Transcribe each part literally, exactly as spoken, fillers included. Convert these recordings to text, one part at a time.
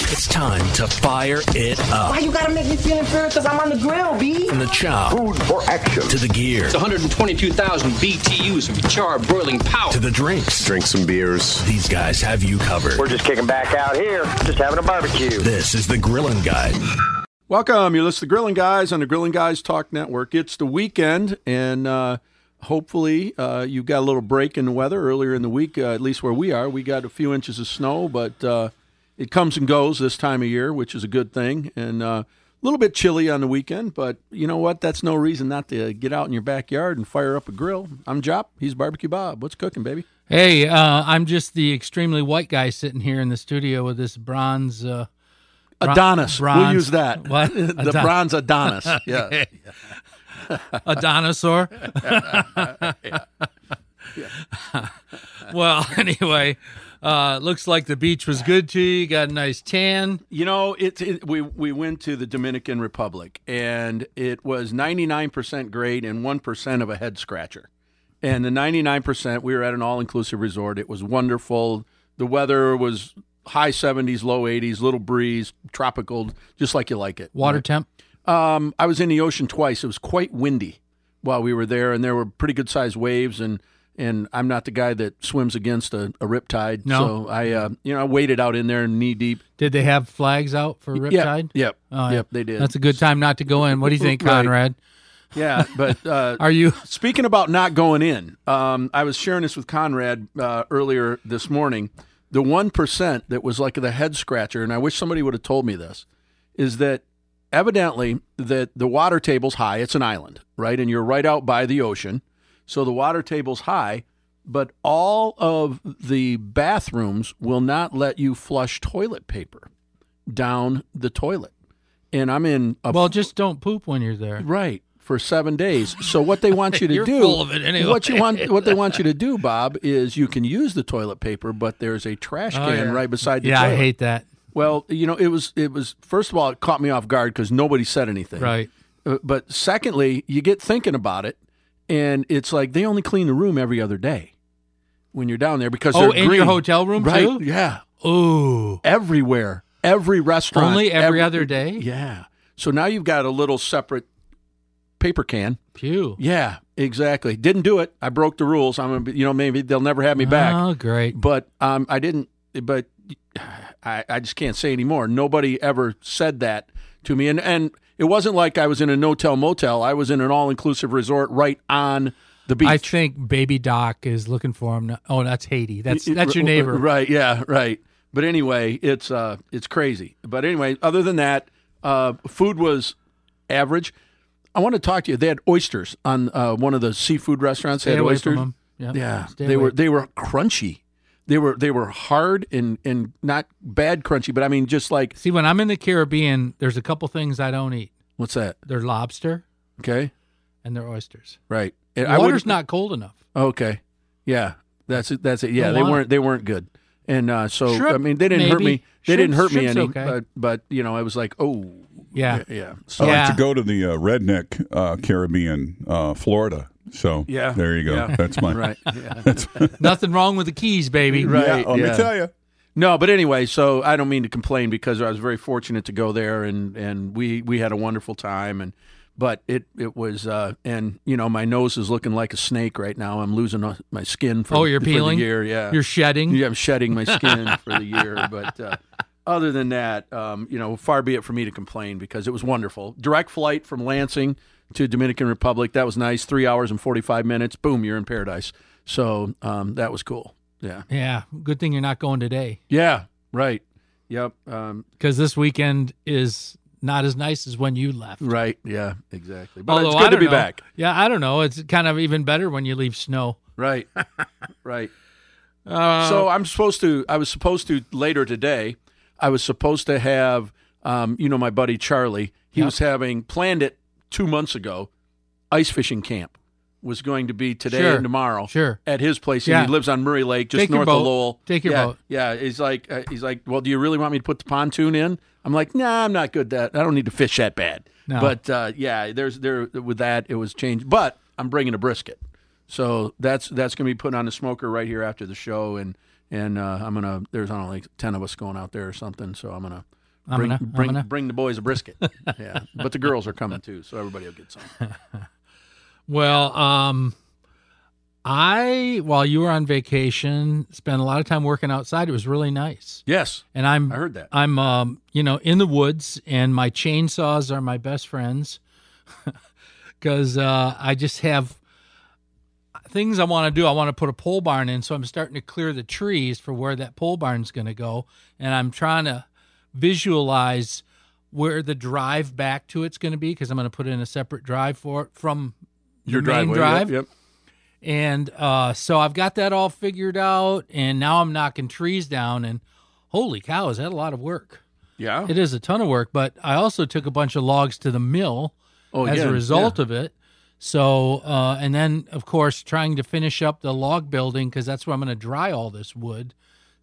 It's time to fire it up. Why you gotta make me feel inferior because I'm on the grill, B? From the chop. Food for action. To the gear. It's one hundred twenty-two thousand B T Us of charred broiling power. To the drinks. Drink some beers. These guys have you covered. We're just kicking back out here, just having a barbecue. This is the Grillin' Guy. Welcome. You listen to Grillin' Guys on the Grillin' Guys Talk Network. It's the weekend, and uh, hopefully uh, you got a little break in the weather earlier in the week, uh, at least where we are. We got a few inches of snow, but uh, it comes and goes this time of year, which is a good thing. And uh, a little bit chilly on the weekend, but you know what? That's no reason not to get out in your backyard and fire up a grill. I'm Jop. He's Barbecue Bob. What's cooking, baby? Hey, uh, I'm just the extremely white guy sitting here in the studio with this bronze... Uh, bron- Adonis. Bronze, we'll use that. What? the Adon- bronze Adonis. Yeah. A dinosaur? yeah. Yeah. Well, anyway, uh, looks like the beach was good to you. You got a nice tan. You know, it, it we we went to the Dominican Republic, and it was ninety-nine percent great and one percent of a head scratcher. And the ninety-nine percent, we were at an all-inclusive resort. It was wonderful. The weather was high seventies, low eighties, little breeze, tropical, just like you like it. Water temp? Um, I was in the ocean twice. It was quite windy while we were there, and there were pretty good-sized waves, and And I'm not the guy that swims against a, a riptide. No. So I, uh, you know, I waded out in there knee deep. Did they have flags out for riptide? Yep. Yep. Oh, yep. They did. That's a good time not to go in. What do you think, Right. Conrad? Yeah, but uh, Are you speaking about not going in? Um, I was sharing this with Conrad uh, earlier this morning. The one percent that was like the head scratcher, and I wish somebody would have told me this, is that evidently that the water table's high. It's an island, right? And you're right out by the ocean, so the water table's high. But all of the bathrooms will not let you flush toilet paper down the toilet. And I'm in a well? Just don't poop when you're there. right for seven days. So what they want you to You're do, full of it anyway. what you want, what they want you to do, Bob, is you can use the toilet paper, but there's a trash Oh, can yeah. right beside the Yeah, toilet. I hate that. Well, you know, it was it was first of all, it caught me off guard because nobody said anything. Right. Uh, but secondly, you get thinking about it, and it's like they only clean the room every other day when you're down there because Oh, they're in green. your hotel room right? too? Yeah, Ooh. everywhere, every restaurant, Only every other day? Yeah. So now you've got a little separate paper can. Pew. Yeah, exactly. Didn't do it. I broke the rules. I'm gonna, be, you know, maybe they'll never have me back. Oh, great. But um, I didn't. But I, I just can't say anymore. Nobody ever said that to me, and and it wasn't like I was in a no-tell motel. I was in an all-inclusive resort right on the beach. I think Baby Doc is looking for him. Now. Oh, that's Haiti. That's that's your neighbor. Right, yeah, right. But anyway, it's uh, it's crazy. But anyway, other than that, uh, food was average. I want to talk to you. They had oysters on uh, one of the seafood restaurants. Stay they had away oysters. from them. Yep. Yeah, Stay they away. were they were crunchy. They were they were hard and, and not bad crunchy, but I mean just like See, when I'm in the Caribbean, there's a couple things I don't eat. what's that? They're lobster Okay, and they're oysters. right. And The I water's would- not cold enough. Okay, yeah, that's it. That's it. Yeah, Don't they want weren't they weren't good, and uh, so Shrimp, I mean they didn't hurt maybe. me. They Shrimp- didn't hurt me shrimp's any, okay. but but you know I was like oh Yeah. yeah. yeah. I So Yeah. like to go to the uh, redneck uh, Caribbean, uh, Florida. So Yeah. there you go. Yeah. That's my right. Yeah. Nothing wrong with the keys, baby. Right. Yeah, let yeah. me tell you. No, but anyway, so I don't mean to complain because I was very fortunate to go there, and, and we, we had a wonderful time, and but it it was uh, and you know my nose is looking like a snake right now. I'm losing uh, my skin for, Oh, you're for peeling? the year. Yeah, You're shedding. yeah, I'm shedding my skin for the year, but uh, other than that, um, you know, far be it for me to complain because it was wonderful. Direct flight from Lansing to Dominican Republic. That was nice. Three hours and forty-five minutes. Boom, you're in paradise. So um, that was cool. Yeah, Yeah. Good thing you're not going today yeah, right. Yep. Um, because this weekend is not as nice as when you left. right. Yeah. Exactly. But Although, it's I good to don't be know. back. Yeah, I don't know. It's kind of even better when you leave snow. Right. right. Uh, So I'm supposed to. I was supposed to later today. I was supposed to have. Um, you know, my buddy Charlie. He Yep. was having planned it two months ago. Ice fishing camp was going to be today Sure. and tomorrow. Sure. At his place. Yeah. And he lives on Murray Lake, just Take your north boat. of Lowell. Take your yeah, boat. Yeah. He's like. Uh, he's like. Well, do you really want me to put the pontoon in? I'm like, nah, I'm not good at that. I don't need to fish that bad. No. But uh, yeah, there's there with that it was changed. But I'm bringing a brisket. So that's that's going to be put on the smoker right here after the show, and and uh, I'm gonna there's I don't know like ten of us going out there or something. So I'm gonna I'm bring gonna, bring, I'm gonna. bring the boys a brisket. Yeah, but the girls are coming too, so everybody will get some. Well, um, I while you were on vacation, spent a lot of time working outside. It was really nice. Yes, And I'm I heard that. I'm um, you know, in the woods, and my chainsaws are my best friends because uh, I just have things I want to do. I want to put a pole barn in, so I'm starting to clear the trees for where that pole barn's going to go, and I'm trying to visualize where the drive back to it's going to be because I'm going to put in a separate drive for it from Your the main driveway, drive. Yep. yep. And uh, so I've got that all figured out, and now I'm knocking trees down, and holy cow, is that a lot of work? Yeah. It is a ton of work, but I also took a bunch of logs to the mill Oh, as yeah, a result yeah. of it. So, uh, and then, of course, trying to finish up the log building because that's where I'm going to dry all this wood.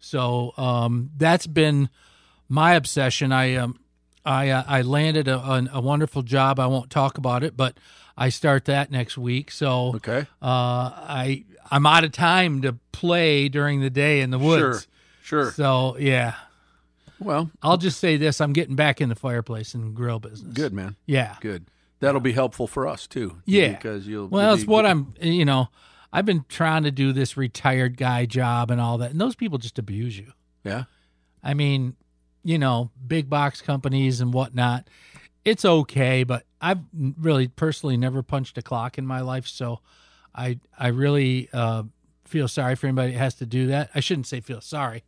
So um, that's been my obsession. I um, I uh, I landed a, a, a wonderful job. I won't talk about it, but I start that next week. So Okay. uh, I I'm out of time to play during the day in the woods. Sure. Sure. So yeah, Well, I'll just say this: I'm getting back in the fireplace and grill business. good, man. Yeah. Good. That'll be helpful for us too. Yeah. Because you'll. Well, you'll it's be- what I'm. You know, I've been trying to do this retired guy job and all that, and those people just abuse you. Yeah. I mean, you know, big box companies and whatnot. It's okay, but I've really personally never punched a clock in my life, so I I really uh, feel sorry for anybody that has to do that. I shouldn't say feel sorry.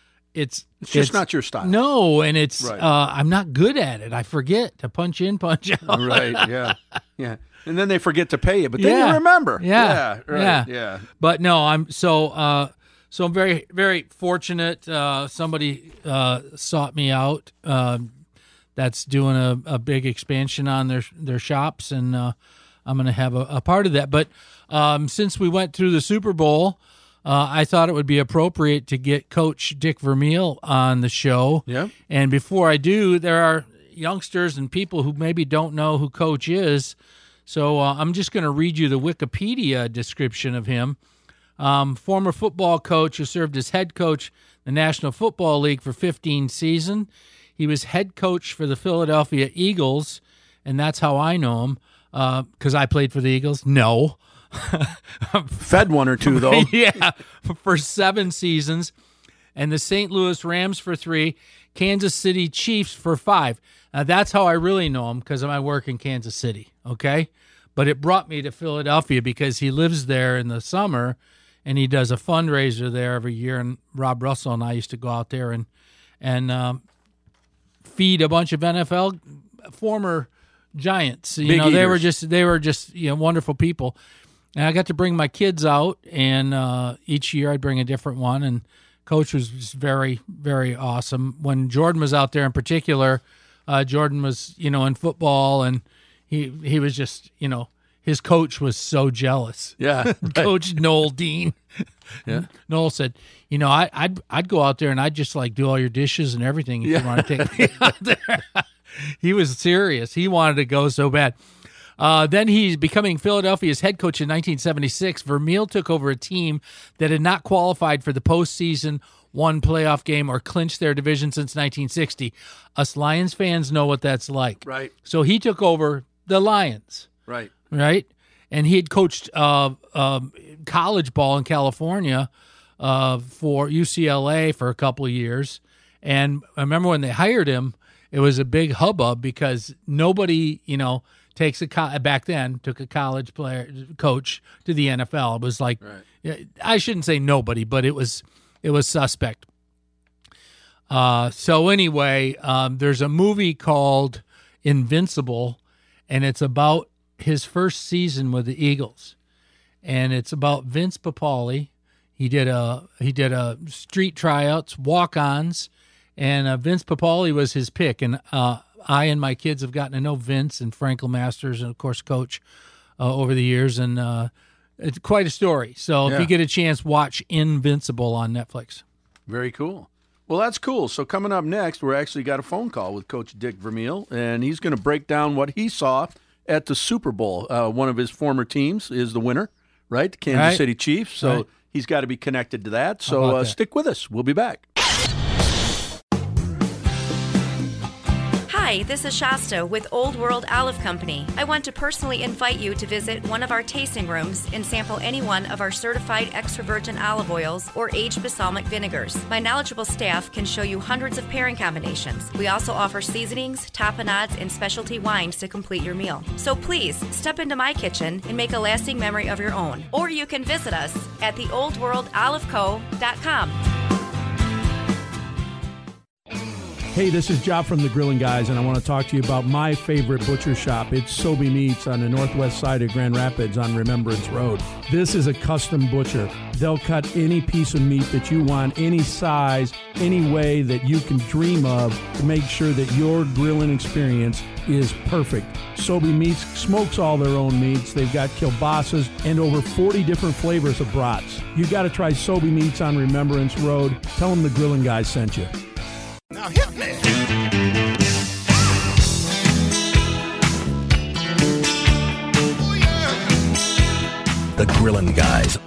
It's It's just not your style. No, and it's Right. uh, I'm not good at it. I forget to punch in, punch out. Right. Yeah. Yeah. And then they forget to pay you, but then Yeah. you remember. Yeah. Yeah. Right. Yeah. Yeah. But no, I'm so uh, so I'm very very fortunate. Uh, somebody uh, sought me out. Um, that's doing a, a big expansion on their their shops, and uh, I'm going to have a, a part of that. But um, since we went through the Super Bowl, uh, I thought it would be appropriate to get Coach Dick Vermeil on the show. Yeah. And before I do, there are youngsters and people who maybe don't know who Coach is. So uh, I'm just going to read you the Wikipedia description of him. Um, former football coach who served as head coach in the National Football League for fifteen seasons. He was head coach for the Philadelphia Eagles, and that's how I know him, because uh, I played for the Eagles. No. Fed one or two, though. Yeah, for seven seasons. And the Saint Louis Rams for three, Kansas City Chiefs for five. Now, that's how I really know him, because of my work in Kansas City, okay? But it brought me to Philadelphia because he lives there in the summer, and he does a fundraiser there every year. And Rob Russell and I used to go out there and and um, feed a bunch of N F L former Giants. You Big know, they were eaters. just they were just you know wonderful people. And I got to bring my kids out, and uh, each year I'd bring a different one. And Coach was just very, very awesome. When Jordan was out there in particular, uh, Jordan was, you know, in football, and he he was just, you know, his coach was so jealous. Yeah. Coach Noel Dean. Yeah. Noel said, you know, I, I'd I'd go out there and I'd just like do all your dishes and everything if Yeah. you want to take me out there. He was serious. He wanted to go so bad. Uh, then he's becoming Philadelphia's head coach in nineteen seventy-six. Vermeil took over a team that had not qualified for the postseason, won playoff game, or clinched their division since nineteen sixty. Us Lions fans know what that's like. Right. So he took over the Lions, Right. right? And he had coached uh, uh, college ball in California uh, for U C L A for a couple of years. And I remember when they hired him, it was a big hubbub because nobody, you know, takes a co- back then took a college player coach to the N F L. It was like, Right. I shouldn't say nobody, but it was it was suspect. Uh, so anyway, um, there's a movie called Invincible, and it's about his first season with the Eagles, and it's about Vince Papale. He did a he did a street tryouts, walk-ons, and uh, Vince Papale was his pick. And uh, I and my kids have gotten to know Vince and Frankel Masters, and of course Coach uh, over the years, and uh, it's quite a story. So Yeah. if you get a chance, watch Invincible on Netflix. Very cool. Well, that's cool. So coming up next, we're actually got a phone call with Coach Dick Vermeil, and he's going to break down what he saw at the Super Bowl. Uh, one of his former teams is the winner, right? The Kansas Right. City Chiefs. So Right. he's got to be connected to that. So about uh, that? stick with us. We'll be back. Hi, this is Shasta with Old World Olive Company. I want to personally invite you to visit one of our tasting rooms and sample any one of our certified extra virgin olive oils or aged balsamic vinegars. My knowledgeable staff can show you hundreds of pairing combinations. We also offer seasonings, tapenades, and specialty wines to complete your meal. So please, step into my kitchen and make a lasting memory of your own. Or you can visit us at the old world olive co dot com. Hey, this is Job from the Grilling Guys, and I want to talk to you about my favorite butcher shop. It's Sobey Meats on the northwest side of Grand Rapids on Remembrance Road. This is a custom butcher. They'll cut any piece of meat that you want, any size, any way that you can dream of to make sure that your grilling experience is perfect. Sobey Meats smokes all their own meats. They've got kielbasa's and over forty different flavors of brats. You got to try Sobey Meats on Remembrance Road. Tell them the Grilling Guys sent you. Now hit me. The Grilling Guys.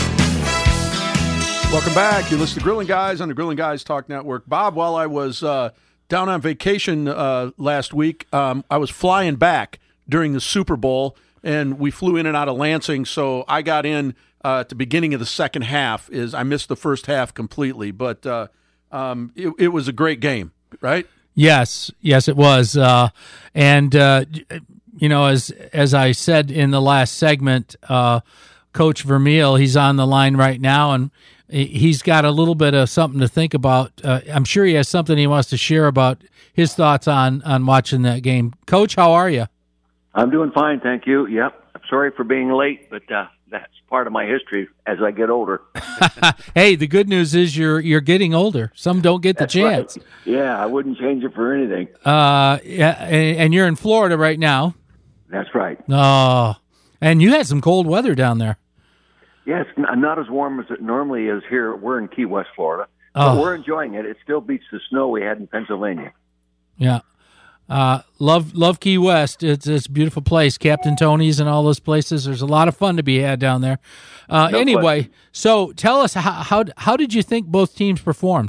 Welcome back. You listen to Grilling Guys on the Grilling Guys Talk Network. Bob, while I was uh, down on vacation uh, last week, um, I was flying back during the Super Bowl, and we flew in and out of Lansing, so I got in uh, at the beginning of the second half. Is I missed the first half completely, but uh, um, it, it was a great game, right? Yes, yes, it was. Uh, and, uh, you know, as as I said in the last segment, uh, Coach Vermeil, he's on the line right now, and he's got a little bit of something to think about. Uh, I'm sure he has something he wants to share about his thoughts on, on watching that game. Coach, how are you? I'm doing fine, thank you. Yep. I'm sorry for being late, but uh, that's part of my history as I get older. Hey, the good news is you're you're getting older. Some don't get the That's chance. Right. Yeah, I wouldn't change it for anything. Uh, yeah, and, and you're in Florida right now. That's right. Oh, and you had some cold weather down there. Yeah, it's n- not as warm as it normally is here. We're in Key West, Florida. Oh. But we're enjoying it. It still beats the snow we had in Pennsylvania. Yeah. Uh, love love Key West. It's, it's a beautiful place. Captain Tony's and all those places. There's a lot of fun to be had down there. Uh, No anyway, question. so tell us, how, how how did you think both teams performed?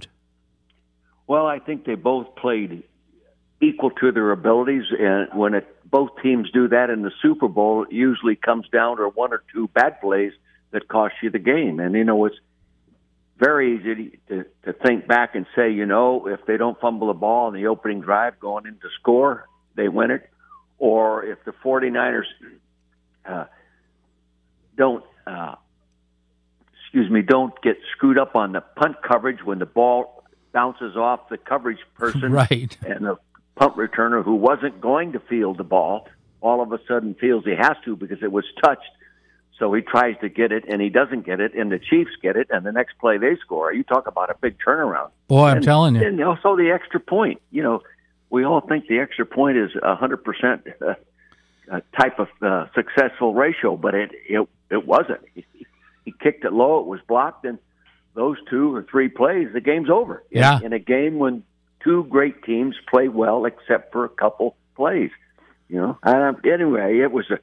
Well, I think they both played equal to their abilities, and when it, both teams do that in the Super Bowl, it usually comes down to one or two bad plays that cost you the game. And, you know, it's very easy to, to think back and say, you know, if they don't fumble the ball in the opening drive going into score, they win it. Or if the 49ers uh, don't, uh, excuse me, don't get screwed up on the punt coverage when the ball bounces off the coverage person, Right. and the punt returner who wasn't going to field the ball all of a sudden feels he has to because it was touched. So he tries to get it, and he doesn't get it, and the Chiefs get it, and the next play they score. You talk about a big turnaround. Boy, I'm and, telling you. And also the extra point. You know, we all think the extra point is a one hundred percent uh, uh, type of uh, successful ratio, but it it, it wasn't. He, he kicked it low, it was blocked, and those two or three plays, the game's over. In, Yeah. in a game when two great teams play well except for a couple plays. You know, and, anyway, it was a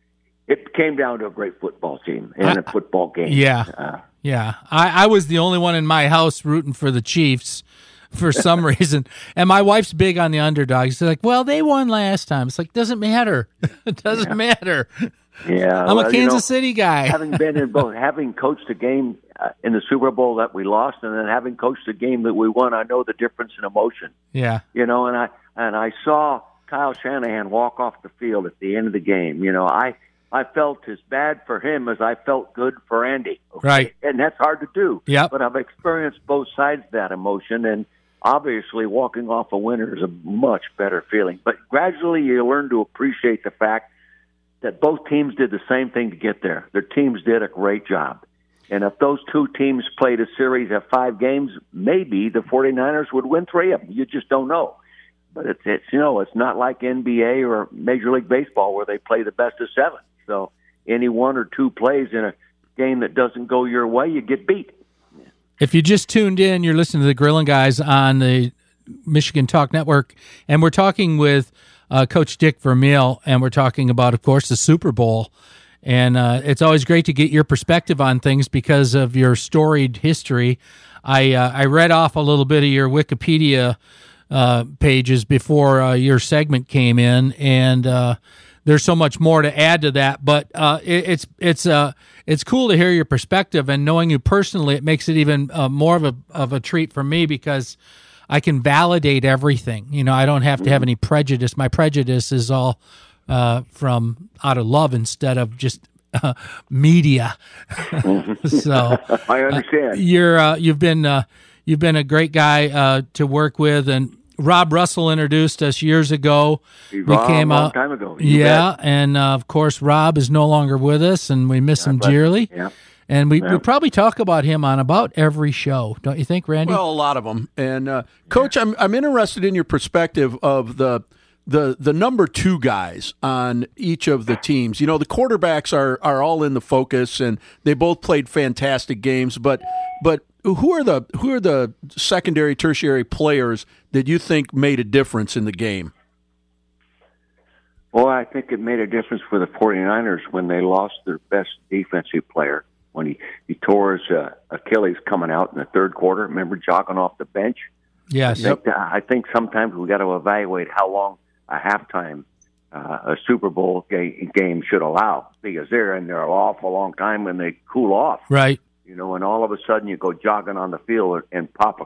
It came down to a great football team and a football game. Yeah, Uh, yeah. I, I was the only one in my house rooting for the Chiefs for some reason, and my wife's big on the underdogs. She's like, "Well, they won last time." It's like, doesn't matter. It doesn't matter. yeah, I'm well, a you Kansas know, City guy. having been in both, having coached a game uh, in the Super Bowl that we lost, and then having coached a game that we won, I know the difference in emotion. Yeah, You know, and I and I saw Kyle Shanahan walk off the field at the end of the game. You know, I. I felt as bad for him as I felt good for Andy. Okay? Right. And that's hard to do. Yep. But I've experienced both sides of that emotion, and obviously walking off a winner is a much better feeling. But gradually you learn to appreciate the fact that both teams did the same thing to get there. Their teams did a great job. And if those two teams played a series of five games, maybe the 49ers would win three of them. You just don't know. But it's, it's you know, it's not like N B A or Major League Baseball where they play the best of seven. So any one or two plays in a game that doesn't go your way, you get beat. If you just tuned in, you're listening to the Grilling Guys on the Michigan Talk Network, and we're talking with uh, Coach Dick Vermeil, and we're talking about, of course, the Super Bowl. And uh, it's always great to get your perspective on things because of your storied history. I uh, I read off a little bit of your Wikipedia uh, pages before uh, your segment came in, and uh, there's so much more to add to that. But uh, it, it's it's uh, it's cool to hear your perspective, and knowing you personally, it makes it even uh, more of a of a treat for me because I can validate everything. You know, I don't have to have any prejudice. My prejudice is all uh, from out of love instead of just uh, media. So I understand. Uh, you're uh, you've been uh, you've been a great guy uh, to work with, and Rob Russell introduced us years ago. We Rob, came a long uh, time ago. You yeah, bet. and uh, of course Rob is no longer with us, and we miss yeah, him dearly. Yeah. And we, yeah. we probably talk about him on about every show, don't you think, Randy? Well, a lot of them. And uh, Coach, I'm I'm interested in your perspective of the the the number two guys on each of the teams. You know, the quarterbacks are are all in the focus, and they both played fantastic games. But but who are the who are the secondary, tertiary players that you think made a difference in the game? Well, I think it made a difference for the 49ers when they lost their best defensive player. When he, he tore his uh, Achilles coming out in the third quarter, remember jogging off the bench? Yes. I think, yep. I think sometimes we got to evaluate how long a halftime uh, a Super Bowl ga- game should allow, because they're in there an awful long time when they cool off. Right. You know, and all of a sudden you go jogging on the field and pop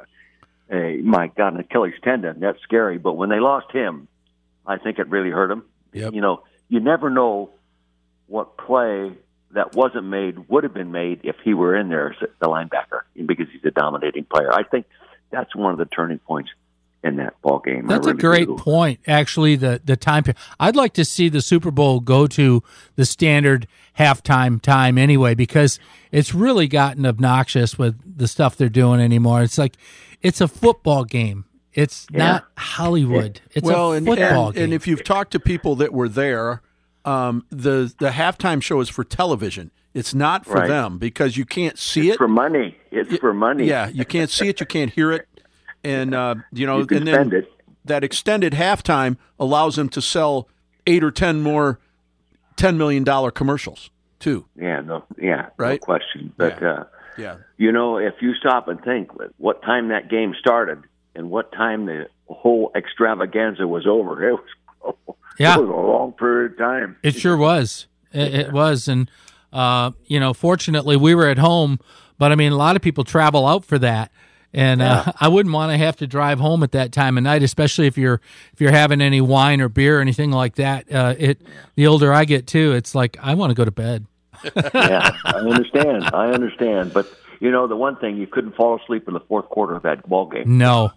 a, a my God, an Achilles tendon. That's scary. But when they lost him, I think it really hurt him. Yep. You know, you never know what play that wasn't made would have been made if he were in there as the linebacker, because he's a dominating player. I think that's one of the turning points in that ball game. That's really a great do. point, actually, the, the time period. I'd like to see the Super Bowl go to the standard halftime time anyway, because it's really gotten obnoxious with the stuff they're doing anymore. It's like, it's a football game. It's yeah. not Hollywood. It's well, a and, football and, game. And if you've talked to people that were there, um, the the halftime show is for television. It's not for right. them, because you can't see it's it. for money. It's it, for money. Yeah, you can't see it. You can't hear it. And, uh, you know, you can and then spend it. That extended halftime allows them to sell eight or ten more ten million dollars commercials, too. Yeah, no, yeah, right? no question. But, yeah. Uh, yeah. you know, if you stop and think what time that game started and what time the whole extravaganza was over, it was, yeah. it was a long period of time. It sure was. It, it was. And, uh, you know, fortunately, we were at home. But, I mean, a lot of people travel out for that. And uh, yeah. I wouldn't want to have to drive home at that time of night, especially if you're if you're having any wine or beer or anything like that. Uh, it the older I get too, it's like I want to go to bed. Yeah, I understand. I understand. But you know, the one thing, you couldn't fall asleep in the fourth quarter of that ball game. No,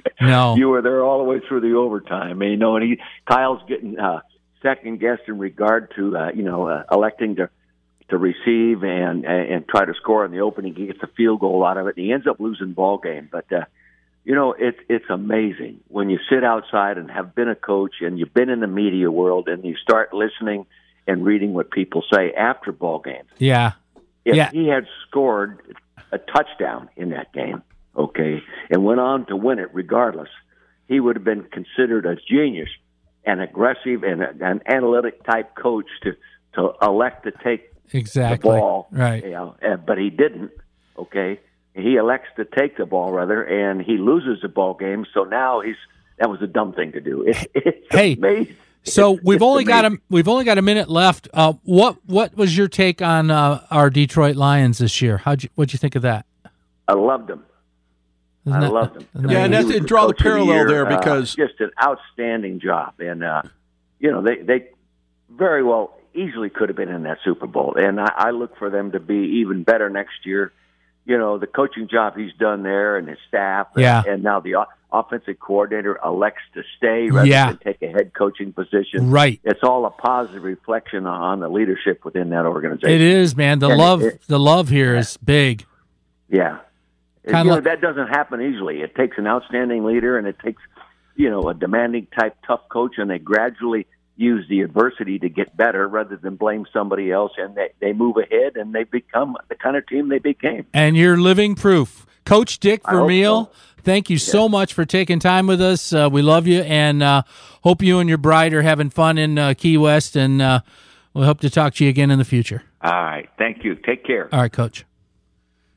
no, you were there all the way through the overtime. And, you know, and he Kyle's getting uh, second guessed in regard to uh, you know uh, electing to. to receive and, and and try to score in the opening. He gets a field goal out of it, and he ends up losing the ball game. But, uh, you know, it's it's amazing when you sit outside and have been a coach and you've been in the media world and you start listening and reading what people say after ball games. Yeah. If yeah. he had scored a touchdown in that game, okay, and went on to win it regardless, he would have been considered a genius, an aggressive and a, an analytic-type coach to, to elect to take Exactly. the ball, right? You know, uh, but he didn't. Okay, he elects to take the ball rather, and he loses the ball game. So now he's that was a dumb thing to do. It, it's hey, amazing. so it's, we've it's only amazing. got a we've only got a minute left. Uh, what what was your take on uh, our Detroit Lions this year? How'd you what'd you think of that? I loved them. Isn't I that, loved them. Yeah, and that's, and draw the parallel the year, there because uh, just an outstanding job, and uh, you know they they very well. Easily could have been in that Super Bowl, and I, I look for them to be even better next year. You know, the coaching job he's done there and his staff, yeah. and, and now the o- offensive coordinator elects to stay rather yeah. than take a head coaching position. Right. It's all a positive reflection on the leadership within that organization. It is, man. The and love, it, the love here yeah. is big. Yeah. Kinda you know, like, that doesn't happen easily. It takes an outstanding leader, and it takes, you know, a demanding type tough coach, and they gradually use the adversity to get better rather than blame somebody else, and they, they move ahead and they become the kind of team they became. And you're living proof. Coach Dick Vermeil, so. thank you yeah. so much for taking time with us. Uh, we love you, and uh, hope you and your bride are having fun in uh, Key West, and uh, we hope to talk to you again in the future. All right. Thank you. Take care. All right, Coach.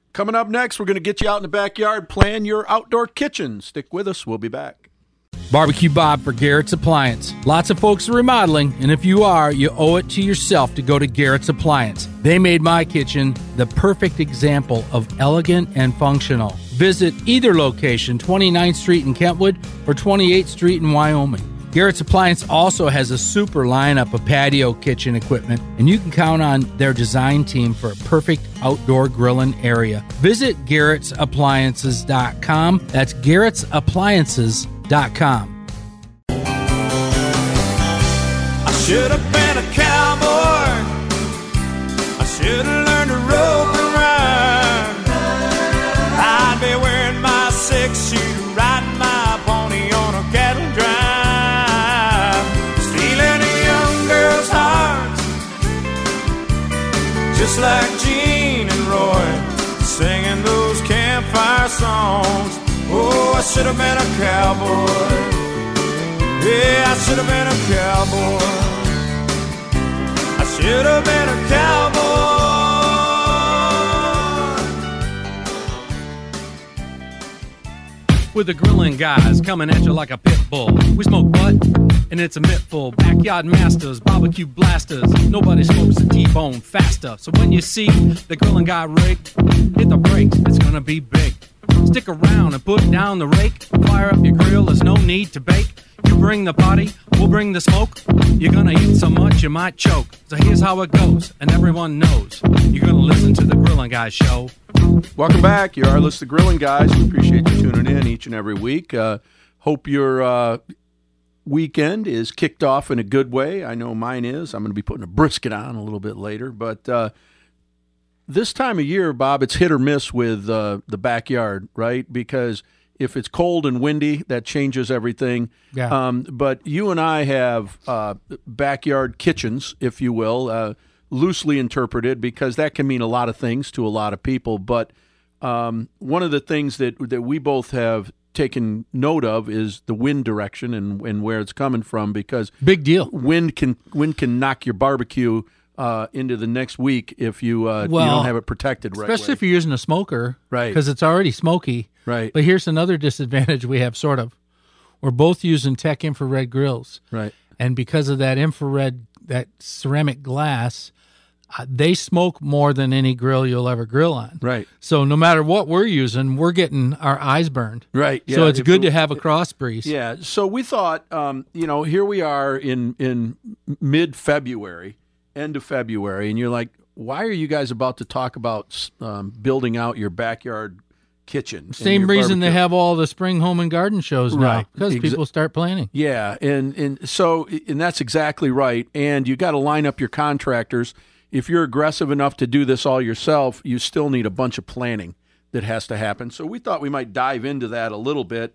Coming up next, we're going to get you out in the backyard, plan your outdoor kitchen. Stick with us. We'll be back. Barbecue Bob for Garrett's Appliance. Lots of folks are remodeling, and if you are, you owe it to yourself to go to Garrett's Appliance. They made my kitchen the perfect example of elegant and functional. Visit either location, twenty-ninth Street in Kentwood or twenty-eighth Street in Wyoming. Garrett's Appliance also has a super lineup of patio kitchen equipment, and you can count on their design team for a perfect outdoor grilling area. Visit garretts appliances dot com. That's garretts appliances dot com. I should have been a cowboy. I should have learned to rope and ride. I'd be wearing my six-shooter, riding my pony on a cattle drive, stealing a young girl's hearts, just like Gene and Roy, singing those campfire songs. Oh, I should have been a cowboy. Yeah, I should have been a cowboy. I should have been a cowboy. With the grilling guys coming at you like a pit bull. We smoke butt, and it's a mittful. Backyard masters, barbecue blasters. Nobody smokes a T-bone faster. So when you see the grilling guy rig, hit the brakes, it's gonna be big. Stick around and put down the rake. Fire up your grill, there's no need to bake. You bring the party, we'll bring the smoke. You're gonna eat so much you might choke. So here's how it goes, and everyone knows. You're gonna listen to the Grilling Guys show. Welcome back. You are listening to Grilling Guys. We appreciate you tuning in each and every week. Uh, hope your uh, weekend is kicked off in a good way. I know mine is. I'm going to be putting a brisket on a little bit later. But uh, this time of year, Bob, it's hit or miss with uh, the backyard, right? Because if it's cold and windy, that changes everything. Yeah. Um, but you and I have uh, backyard kitchens, if you will, uh, loosely interpreted, because that can mean a lot of things to a lot of people. But um, one of the things that that we both have taken note of is the wind direction and, and where it's coming from, because big deal. Wind can wind can knock your barbecue uh, into the next week if you uh, well, you don't have it protected right. Especially way. if you're using a smoker, right? Because it's already smoky, right? But here's another disadvantage we have, sort of. We're both using tech infrared grills, right? And because of that infrared, that ceramic glass, uh, they smoke more than any grill you'll ever grill on, right? So no matter what we're using, we're getting our eyes burned, right? So yeah, it's good to have a cross breeze. Yeah. So we thought, um, you know, here we are in in mid February, end of February, and you're like, why are you guys about to talk about um, building out your backyard kitchen? Same reason barbecue. They have all the spring home and garden shows now, right? Because Exa- people start planning. Yeah, and and so and that's exactly right. And you got to line up your contractors. If you're aggressive enough to do this all yourself, you still need a bunch of planning that has to happen. So we thought we might dive into that a little bit.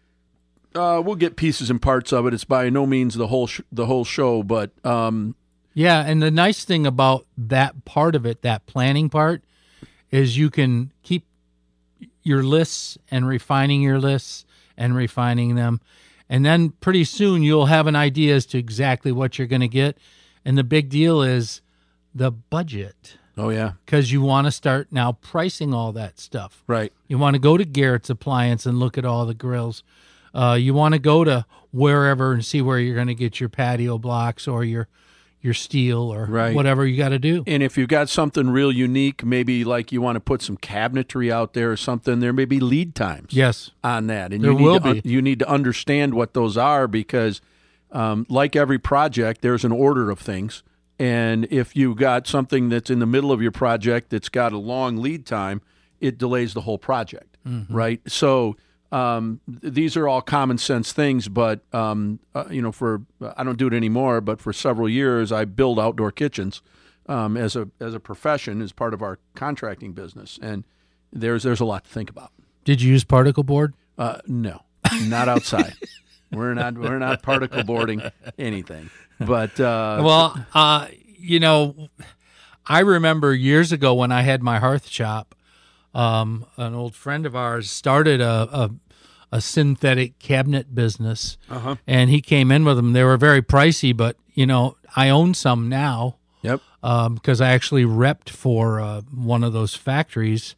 Uh, we'll get pieces and parts of it. It's by no means the whole sh- the whole show, but um, yeah. And the nice thing about that part of it, that planning part, is you can keep your lists and refining your lists and refining them. And then pretty soon you'll have an idea as to exactly what you're going to get. And the big deal is the budget. Oh, yeah. Because you want to start now pricing all that stuff. Right. You want to go to Garrett's Appliance and look at all the grills. Uh, you want to go to wherever and see where you're going to get your patio blocks or your your steel or right. whatever you got to do. And if you've got something real unique, maybe like you want to put some cabinetry out there or something, there may be lead times yes. on that. And there you need will to, be. You need to understand what those are because, um, like every project, there's an order of things. And if you've got something that's in the middle of your project that's got a long lead time, it delays the whole project, mm-hmm. right? So um, these are all common sense things, but, um, uh, you know, for I don't do it anymore, but for several years I build outdoor kitchens um, as a as a profession, as part of our contracting business. And there's there's a lot to think about. Did you use particle board? Uh, no, not outside. we're not we're not particle boarding anything. But uh, well, uh, you know, I remember years ago when I had my hearth shop, um, an old friend of ours started a a, a synthetic cabinet business, uh-huh. and he came in with them. They were very pricey, but you know, I own some now. Yep. Because um, I actually repped for uh, one of those factories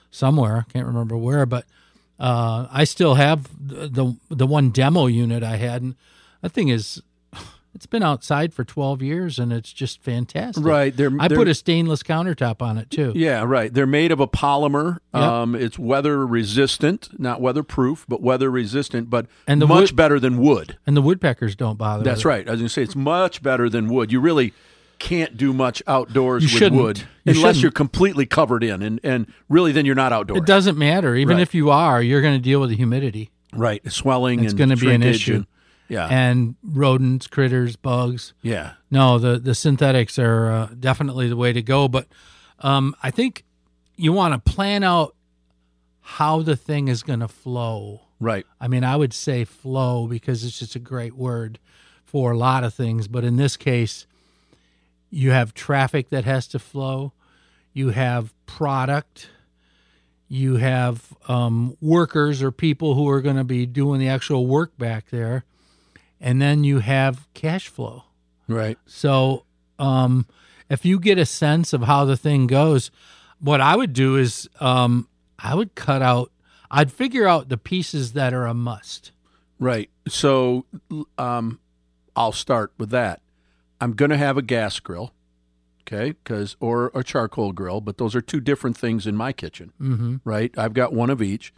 somewhere. Can't remember where, but uh, I still have the, the the one demo unit I had, and that thing is. It's been outside for twelve years, and it's just fantastic. Right. They're, I they're, put a stainless countertop on it, too. Yeah, right. They're made of a polymer. Yep. Um, it's weather-resistant, not weatherproof, but weather-resistant, but and the much wood, better than wood. And the woodpeckers don't bother That's with right. I was going to say, it's much better than wood. You really can't do much outdoors you with shouldn't. wood you unless shouldn't. you're completely covered in, and, and really then you're not outdoors. It doesn't matter. Even right. if you are, you're going to deal with the humidity. Right. Swelling it's and going to be an issue. And, Yeah, and rodents, critters, bugs. Yeah, no, the the synthetics are uh, definitely the way to go. But um, I think you want to plan out how the thing is going to flow. Right. I mean, I would say flow because it's just a great word for a lot of things. But in this case, you have traffic that has to flow. You have product. You have um, workers or people who are going to be doing the actual work back there. And then you have cash flow. Right. So um, if you get a sense of how the thing goes, what I would do is um, I would cut out, I'd figure out the pieces that are a must. Right. So um, I'll start with that. I'm going to have a gas grill, okay, because or a charcoal grill, but those are two different things in my kitchen, mm-hmm. right? I've got one of each.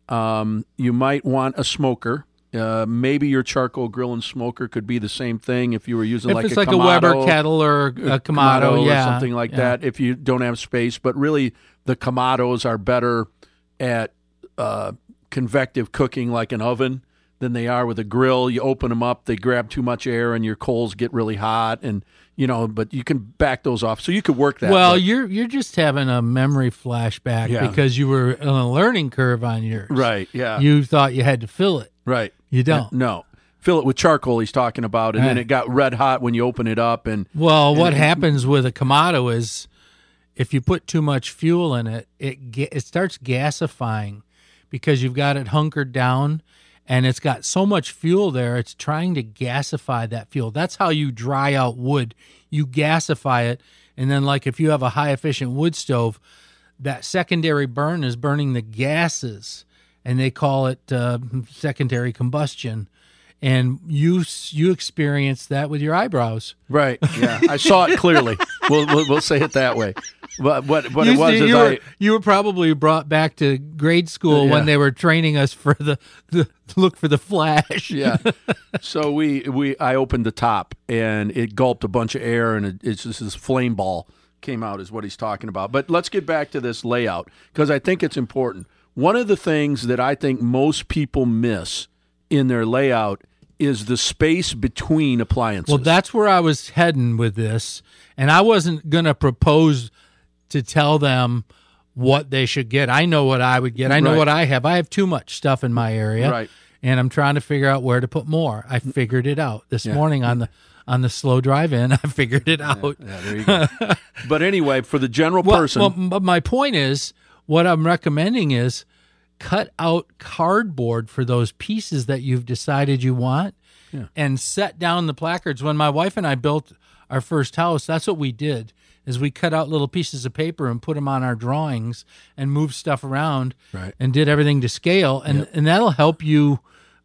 Um, you might want a smoker. Uh, maybe your charcoal grill and smoker could be the same thing if you were using if like it's a like Kamado, a Weber kettle or a Kamado, Kamado yeah, or something like yeah. that. If you don't have space, but really the Kamados are better at uh, convective cooking like an oven than they are with a grill. You open them up, they grab too much air, and your coals get really hot, and you know. But you can back those off, so you could work that. Well, but, you're you're just having a memory flashback Yeah. because you were on a learning curve on yours. Right? Yeah. You thought you had to fill it. Right. You don't. No. Fill it with charcoal, he's talking about, and Right. then it got red hot when you open it up. And Well, and what it- happens with a Kamado is if you put too much fuel in it, it ga- it starts gasifying because you've got it hunkered down and it's got so much fuel there, it's trying to gasify that fuel. That's how you dry out wood. You gasify it, and then like if you have a high-efficient wood stove, that secondary burn is burning the gases, and they call it uh, secondary combustion. And you you experienced that with your eyebrows, right? Yeah, I saw it clearly. we'll, we'll we'll say it that way. But what what you, it was you, is were, I you were probably brought back to grade school Yeah. when they were training us for the, the look for the flash. yeah. So we we I opened the top and it gulped a bunch of air and it, it's just this flame ball came out is what he's talking about. But let's get back to this layout because I think it's important. One of the things that I think most people miss in their layout is the space between appliances. Well, that's where I was heading with this, and I wasn't going to propose to tell them what they should get. I know what I would get. I know Right. what I have. I have too much stuff in my area, Right. and I'm trying to figure out where to put more. I figured it out this Yeah. morning on the on the slow drive-in. I figured it out. Yeah, there you go. But anyway, for the general Well, person, well, but my point is, what I'm recommending is cut out cardboard for those pieces that you've decided you want, Yeah. and set down the placards. When my wife and I built our first house, that's what we did. Is we cut out little pieces of paper and put them on our drawings and moved stuff around, Right. and did everything to scale, and Yep. and that'll help you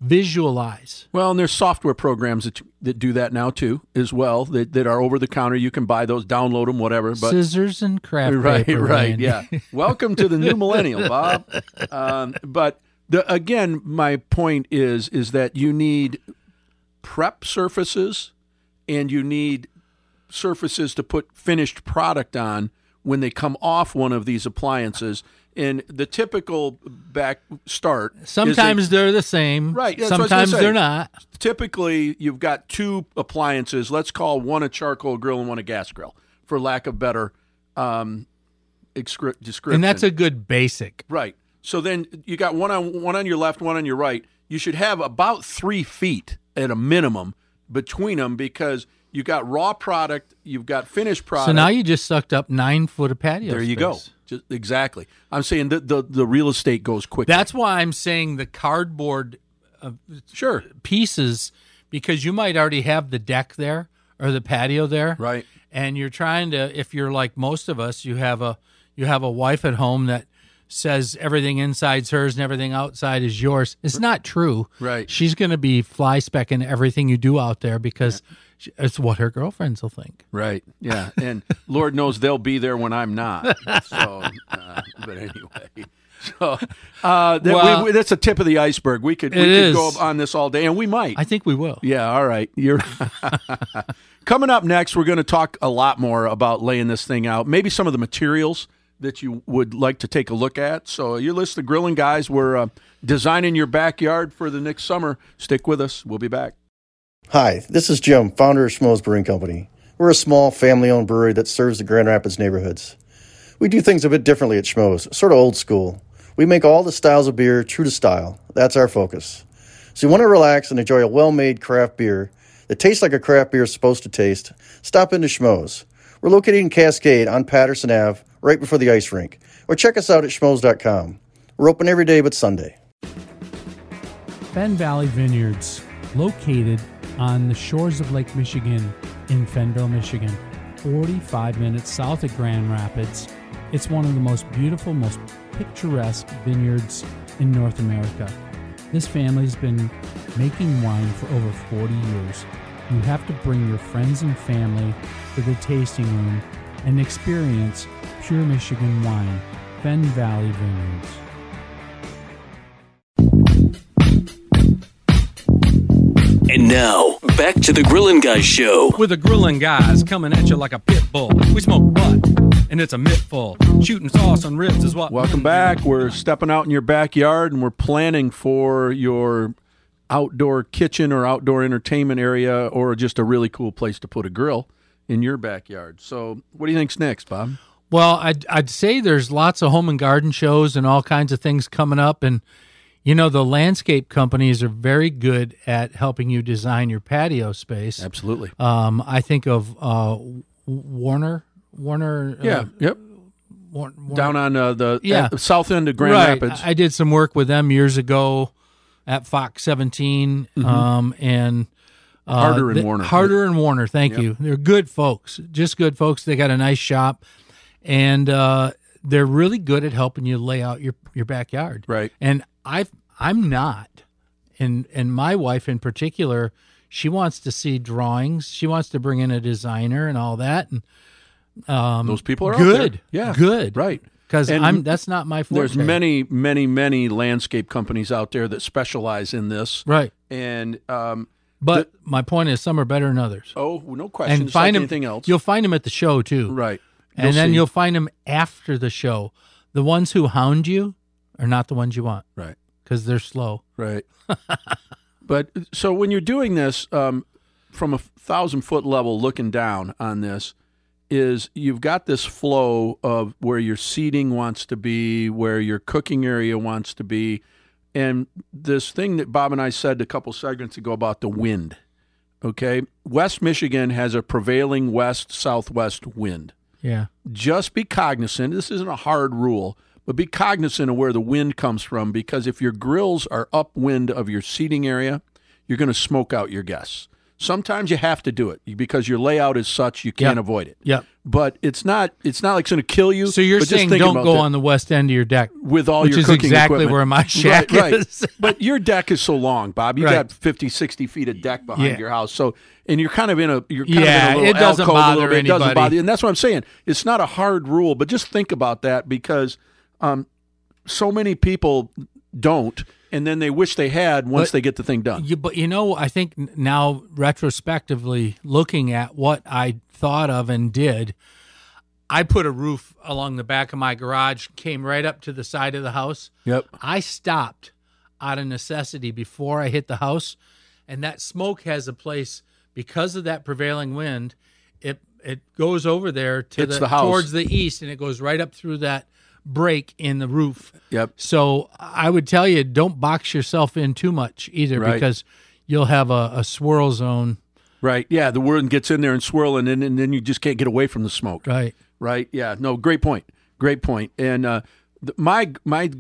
visualize. well, and there's software programs that that do that now too, as well. That, that are over the counter. You can buy those, download them, whatever. But Scissors and craft right, paper. right, Randy. yeah. Welcome to the new millennial, Bob. Um, but the, again, my point is is that you need prep surfaces, and you need surfaces to put finished product on when they come off one of these appliances. And the typical back start is Sometimes they- they're the same. Right. that's what I was gonna Sometimes say. they're not. Typically, you've got two appliances. Let's call one a charcoal grill and one a gas grill, for lack of better um, excri- description. And that's a good basic. right. So then you got one on one on your left, one on your right. You should have about three feet at a minimum between them because you got raw product, you've got finished product. So now you just sucked up nine foot of patio there you space. go. Just, exactly. I'm saying the, the the real estate goes quickly. That's why I'm saying the cardboard uh, sure pieces, because you might already have the deck there or the patio there, right. and you're trying to. If you're like most of us, you have a you have a wife at home that says everything inside's hers and everything outside is yours. It's not true. Right. She's going to be fly specking everything you do out there because she, it's what her girlfriends will think. Right. Yeah. And Lord knows they'll be there when I'm not. So, uh, but anyway. So uh, that, Well, we, we, that's a tip of the iceberg. We could we it could is. go on this all day, and we might. I think we will. Yeah. All right. You're coming up next. We're going to talk a lot more about laying this thing out. Maybe some of the materials that you would like to take a look at. So you're listening to Grilling Guys. We're uh, designing your backyard for the next summer. Stick with us. We'll be back. Hi, this is Jim, founder of Schmoes Brewing Company. We're a small, family-owned brewery that serves the Grand Rapids neighborhoods. We do things a bit differently at Schmoes, sort of old school. We make all the styles of beer true to style. That's our focus. So you want to relax and enjoy a well-made craft beer that tastes like a craft beer is supposed to taste? Stop into Schmoes. We're located in Cascade on Patterson Avenue, right before the ice rink. Or check us out at schmoes dot com. We're open every day but Sunday. Fenn Valley Vineyards, located on the shores of Lake Michigan in Fennville, Michigan, forty-five minutes south of Grand Rapids. It's one of the most beautiful, most picturesque vineyards in North America. This family's been making wine for over forty years. You have to bring your friends and family to the tasting room and experience pure Michigan wine. Fenn Valley Vineyards. And now, back to the Grillin' Guys show. With the Grillin' Guys coming at you like a pit bull. We smoke butt, and it's a mittful. Shooting sauce on ribs is what. Welcome back. We're stepping out in your backyard, and we're planning for your outdoor kitchen or outdoor entertainment area, or just a really cool place to put a grill in your backyard. So what do you think's next, Bob? Well, I'd, I'd say there's lots of home and garden shows and all kinds of things coming up. And, you know, the landscape companies are very good at helping you design your patio space. Absolutely. Um, I think of uh, Warner. Warner. Yeah, uh, yep. War, Warner. Down on uh, the yeah. uh, south end of Grand right. Rapids. I did some work with them years ago at Fox seventeen. Mhm. Um, and uh, Harder and the- Warner. Harder and Warner, thank Yep. you. They're good folks, just good folks. They got a nice shop. And uh, they're really good at helping you lay out your, your backyard. Right. And I've, I'm not. And, and my wife in particular, she wants to see drawings. She wants to bring in a designer and all that. And um, Those people are out good. there. Yeah. Good. Right. Because And I'm that's not my forte. There's many, many, many landscape companies out there that specialize in this. Right. And um, But my point is, some are better than others. Oh, no question. And Just find like them. anything else. You'll find them at the show too. Right. And You'll then see. you'll find them after the show. The ones who hound you are not the ones you want. Right. Because they're slow. Right. But so when you're doing this um, from a thousand foot level, looking down on this, is you've got this flow of where your seating wants to be, where your cooking area wants to be, and this thing that Bob and I said a couple segments ago about the wind. Okay, West Michigan has a prevailing west-southwest wind. Yeah. Just be cognizant. This isn't a hard rule, but be cognizant of where the wind comes from, because if your grills are upwind of your seating area, you're going to smoke out your guests. Sometimes you have to do it because your layout is such you can't Yep. avoid it. Yep. But it's not it's not like it's going to kill you. So you're but just saying think don't about go that. on the west end of your deck with all which your is cooking exactly equipment. where my shack right, is. Right. But your deck is so long, Bob. You Right. got fifty, sixty feet of deck behind Yeah. your house. So and you're kind of in a you're kind Yeah, of in a little it doesn't alcove a little bother bit. It doesn't anybody. bother you. And that's what I'm saying. It's not a hard rule, but just think about that, because um, so many people don't, and then they wish they had once But they get the thing done. You, but you know, I think n- now retrospectively looking at what I thought of and did, I put a roof along the back of my garage, came right up to the side of the house. Yep. I stopped out of necessity before I hit the house, and that smoke has a place because of that prevailing wind. It it goes over there to Hits the, the house. towards the east, and it goes right up through that break in the roof. Yep. So I would tell you, don't box yourself in too much either, Right. because you'll have a, a swirl zone. Right. Yeah. The wind gets in there and swirling, and, and then you just can't get away from the smoke. Right. Right. Yeah. No. Great point. Great point. And uh, th- my my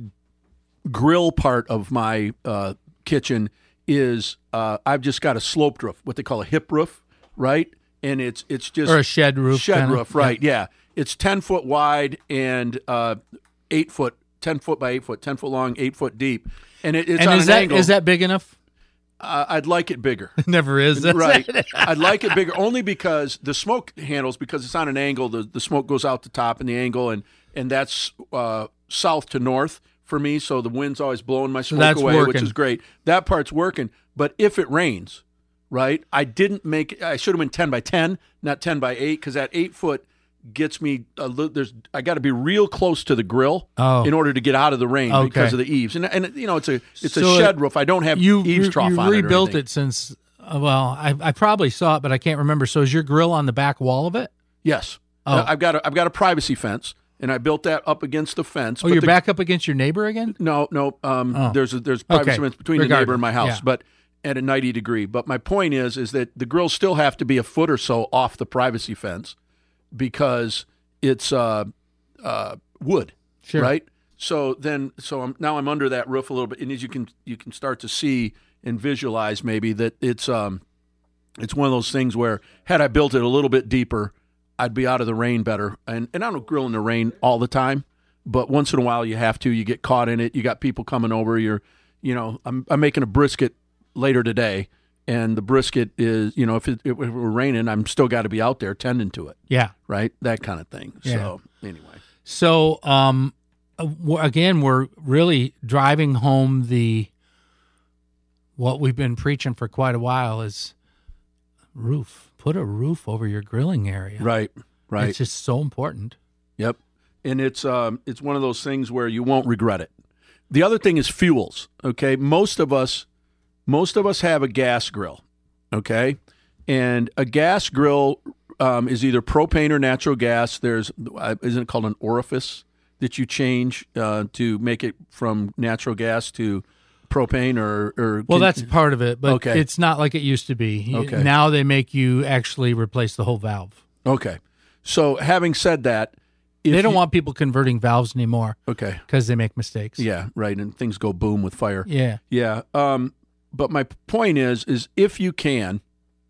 grill part of my uh, kitchen is uh, I've just got a sloped roof, what they call a hip roof, right? And it's it's just Or a shed roof, Shed kinda. roof, right? Yeah. It's ten foot wide and uh, eight foot ten foot by eight foot, ten foot long, eight foot deep, and it, it's and on is an that angle. is that big enough? Uh, I'd like it bigger. It never is. That's right. it. I'd like it bigger only because the smoke handles, because it's on an angle, the, the smoke goes out the top in the angle, and, and that's uh, south to north for me, so the wind's always blowing my smoke that's away, working. which is great. That part's working. But if it rains, right, I didn't make – I should have been ten by ten, not ten by eight, because that eight foot gets me a little, there's I got to be real close to the grill Oh. in order to get out of the rain Okay. because of the eaves. And, and you know, it's a it's So a shed it- roof. I don't have you, eaves you, trough you on it or rebuilt anything. it since uh, well, I, I probably saw it, but I can't remember. So is your grill on the back wall of it? Yes. Oh. Uh, I've got a, I've got a privacy fence, and I built that up against the fence. Oh, but you're the- back up against your neighbor again? No, no. Um, Oh. There's a, there's privacy Okay. fence between the Regardless. neighbor and my house, Yeah. but at a ninety degree. But my point is, is that the grills still have to be a foot or so off the privacy fence because it's uh, uh, wood, Sure. right? So then, so I'm now I'm under that roof a little bit, and as you can you can start to see and visualize maybe that it's um, it's one of those things where had I built it a little bit deeper, I'd be out of the rain better. And and I don't grill in the rain all the time, but once in a while you have to. You get caught in it. You got people coming over. You're, you know, I'm I'm making a brisket later today, and the brisket is, you know, if it, if it were raining, I'm still got to be out there tending to it. Yeah. Right. That kind of thing. Yeah. So anyway. So, um, uh, w- again, we're really driving home the what we've been preaching for quite a while is roof. Put a roof over your grilling area. Right. Right. It's just so important. Yep. And it's um it's one of those things where you won't regret it. The other thing is fuels. Okay. Most of us most of us have a gas grill. Okay. And a gas grill um, is either propane or natural gas. There's uh, isn't it called an orifice that you change uh, to make it from natural gas to propane or, or Well, that's part of it, but Okay. it's not like it used to be. Okay. Now they make you actually replace the whole valve. Okay. So having said that, if They don't you- want people converting valves anymore. Okay. Because they make mistakes. Yeah, right, and things go boom with fire. Yeah. Yeah. Um, but my point is, is if you can,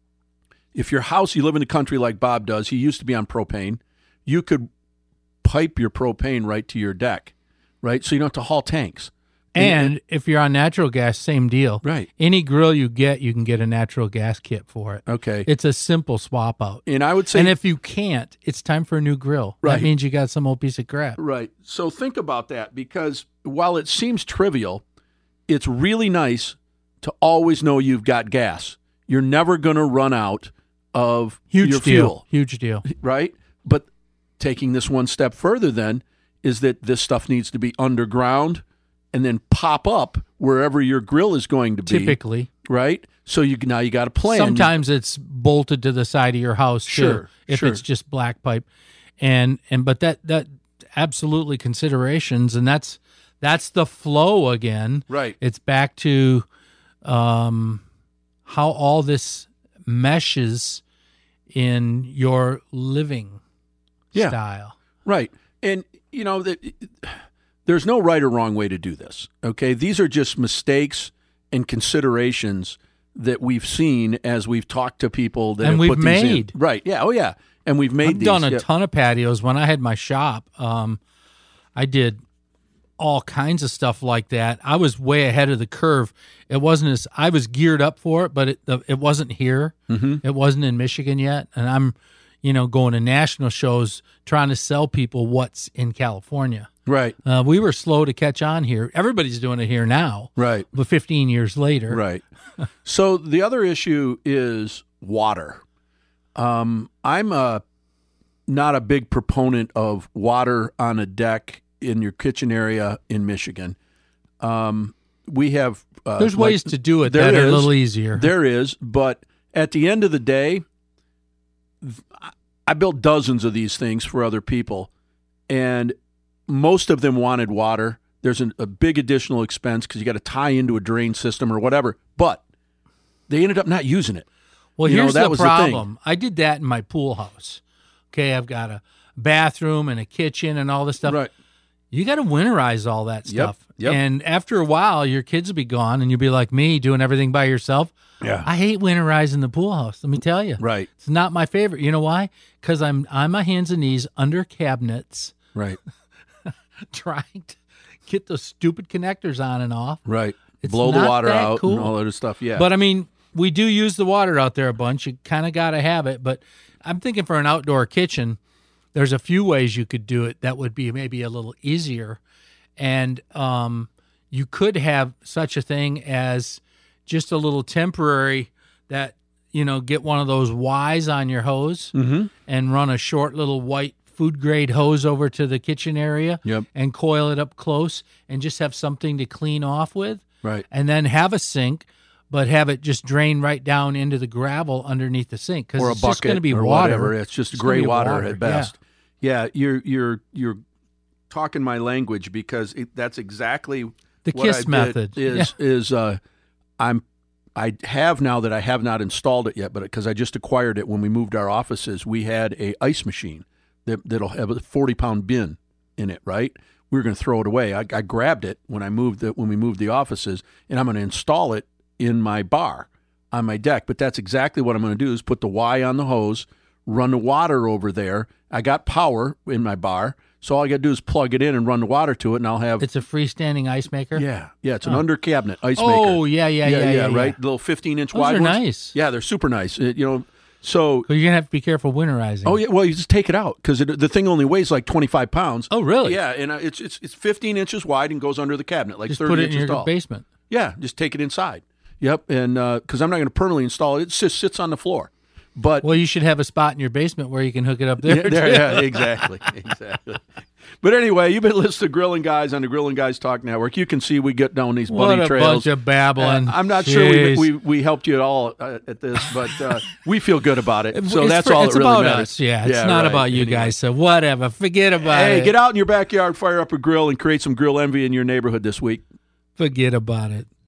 if your house, you live in the country like Bob does, he used to be on propane, you could pipe your propane right to your deck, right? So you don't have to haul tanks. And if you're on natural gas, same deal. Right. Any grill you get, you can get a natural gas kit for it. Okay. It's a simple swap out. And I would say, And if you can't, it's time for a new grill. Right. That means you got some old piece of crap. right. So think about that, because while it seems trivial, it's really nice to always know you've got gas. You're never going to run out of Huge your deal. fuel. Huge deal. Right? But taking this one step further then is that this stuff needs to be underground and then pop up wherever your grill is going to be. Typically. Right? So you now you got a plan. Sometimes it's bolted to the side of your house too, Sure, if sure. it's just black pipe. And and but that that absolutely considerations, and that's that's the flow again. Right. It's back to um how all this meshes in your living Yeah. style. Right. And, you know, that there's no right or wrong way to do this. Okay. These are just mistakes and considerations that we've seen as we've talked to people that And have we've put these in. made. Right. Yeah. Oh, yeah. And we've made I've these. done a Yeah. ton of patios. When I had my shop, um, I did all kinds of stuff like that. I was way ahead of the curve. It wasn't as I was geared up for it, but it it wasn't here. Mhm. It wasn't in Michigan yet, and I'm, you know, going to national shows trying to sell people what's in California. Right. Uh, we were slow to catch on here. Everybody's doing it here now. Right. But fifteen years later. Right. So the other issue is water. Um, I'm a, not a big proponent of water on a deck in your kitchen area in Michigan. Um, we have uh, There's ways to do it there that are a is. little easier. There is, but at the end of the day, I built dozens of these things for other people, and most of them wanted water. There's an, a big additional expense because you got to tie into a drain system or whatever, but they ended up not using it. Well, You know, here's that the was the thing. problem. I did that in my pool house. Okay, I've got a bathroom and a kitchen and all this stuff. Right. You got to winterize all that Yep, stuff. yep. And after a while, your kids will be gone, and you'll be like me, doing everything by yourself. Yeah. I hate winterizing the pool house. Let me tell you. Right. It's not my favorite. You know why? Because I'm on my hands and knees under cabinets, Right. trying to get those stupid connectors on and off. Right. It's Blow the not water that out cool. and all that other stuff. Yeah. But I mean, we do use the water out there a bunch. You kind of got to have it. But I'm thinking for an outdoor kitchen, there's a few ways you could do it that would be maybe a little easier. And um, you could have such a thing as just a little temporary that, you know, get one of those Ys on your hose mm-hmm. and run a short little white food grade hose over to the kitchen area yep. and coil it up close and just have something to clean off with. Right. And then have a sink, but have it just drain right down into the gravel underneath the sink because or a it's bucket just going to be or water. Whatever. It's just it's gray water, water at best. Yeah. yeah, you're you're you're talking my language because it, that's exactly the what KISS I method. Did is yeah. is uh, I'm I have now that I have not installed it yet, but because I just acquired it when we moved our offices, we had a ice machine that that'll have a forty pound bin in it. Right. We were going to throw it away. I, I grabbed it when I moved it when we moved the offices, and I'm going to install it in my bar on my deck. But that's exactly what I'm going to do: is put the Y on the hose, run the water over there. I got power in my bar, so all I got to do is plug it in and run the water to it, and I'll have. It's a freestanding ice maker. Yeah, yeah, it's an oh. under cabinet ice oh, maker. Oh yeah, yeah, yeah, yeah, yeah, right. Yeah. Little fifteen inch Those wide are ones. Nice. Yeah, they're super nice. It, you know. So you're gonna have to be careful winterizing. Oh yeah, well you just take it out because the thing only weighs like twenty-five pounds. Oh really? Yeah, and uh, it's it's it's fifteen inches wide and goes under the cabinet like just thirty put it inches in your tall. basement. Yeah, just take it inside. Yep, and because uh, I'm not going to permanently install it, it just sits on the floor. But well, you should have a spot in your basement where you can hook it up there. Yeah, there, yeah exactly, exactly. But anyway, you've been listening to Grilling Guys on the Grilling Guys Talk Network. You can see we get down these what bunny a trails. Bunch of babbling. Uh, I'm not Jeez. sure we, we we helped you at all uh, at this, but uh, we feel good about it. So it's that's for, all it's that really about matters. us. Yeah, it's yeah, not right. about you anyway. guys. So whatever, forget about hey, it. Hey, get out in your backyard, fire up a grill, and create some grill envy in your neighborhood this week. Forget about it.